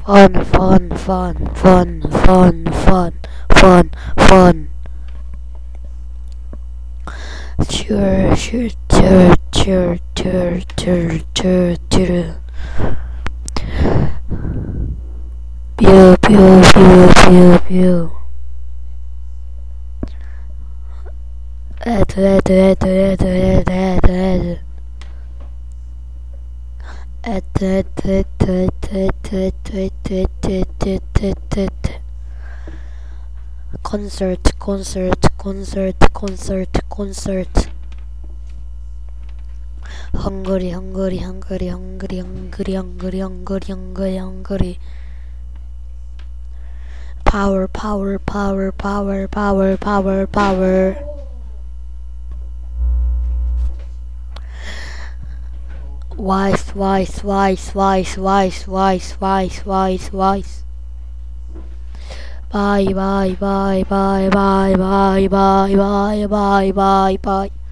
Fun, fun, fun, fun, fun, fun, fun, fun. Sure, sure, sure, sure, sure, sure, sure, sure. Pew, pew, pew, pew, pew. Concert, concert, concert, concert, concert. Hungary, Hungary, Hungary, Hungary, Hungary, Hungary, Hungary, Hungary, Hungary. Power, power, power, power, power, power, power. Wise, wise, wise, wise, wise, wise, wise, wise, wise. Bye, bye, bye, bye, bye, bye, bye, bye, bye, bye, bye.